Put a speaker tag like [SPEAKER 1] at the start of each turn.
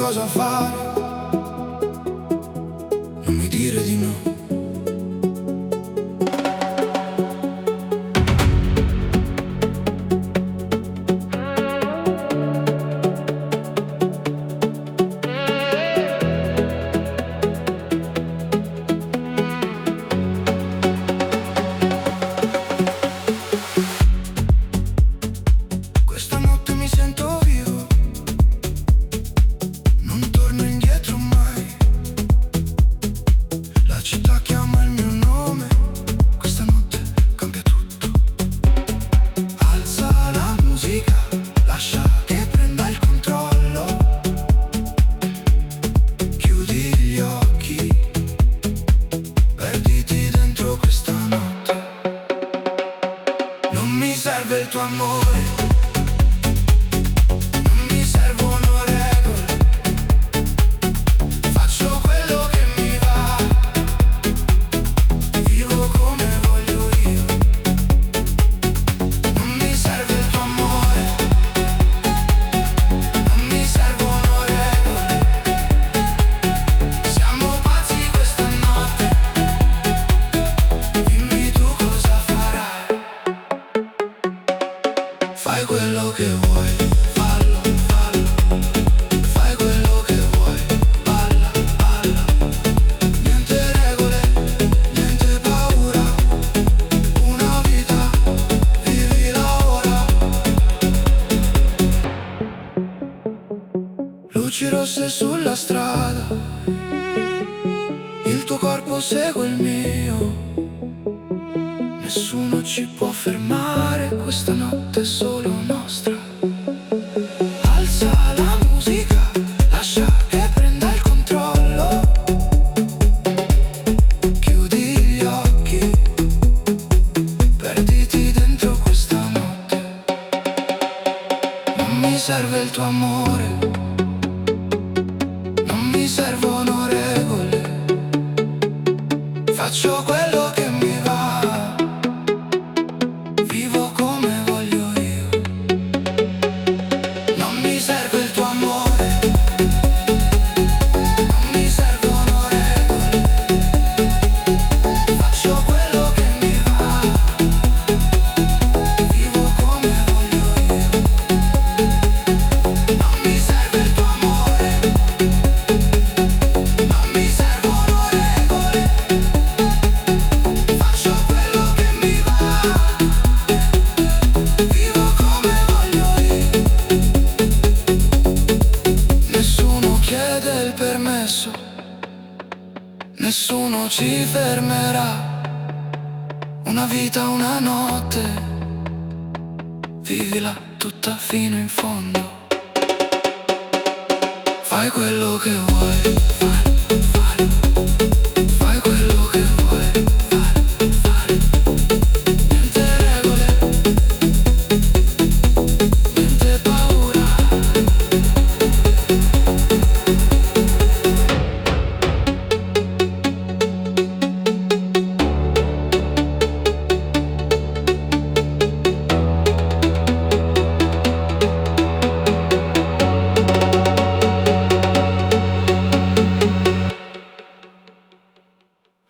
[SPEAKER 1] cosa fare, non mi dire di no. Questa notte mi sento vivo, non torno indietro mai. La città chiama il mio nome, questa notte cambia tutto. Alza la musica, lascia che prenda il controllo. Chiudi gli occhi, perditi dentro questa notte. Non mi serve il tuo amore, non mi servono regole. Faccio quello che mi va, vivo come voglio io. Non mi serve il tuo amore, non mi servono regole. Siamo pazzi questa notte, dimmi tu cosa farai. Fai quello che vuoi, fallo, fallo. Fai quello che vuoi, balla, balla. Niente regole, niente paura. Una vita, vivila ora. Luci rosse sulla strada, il tuo corpo segue il mio. Nessuno ci può fermare, questa notte è solo nostra. Alza la musica, lascia che prenda il controllo. Chiudi gli occhi, perditi dentro questa notte. Non mi serve il tuo amore, non mi servono regole. Faccio quello che mi va, vivo come voglio io. Non mi serve il tuo amore, non mi servono regole. Faccio quello che mi va, vivo come voglio io. Non mi serve il tuo amore, non mi servono regole. Faccio quello che mi va, vivo come voglio io. Nessuno chiede il permesso, nessuno ci fermerà. Una vita, una notte, vivila tutta fino in fondo. Fai quello che vuoi, fai, fai.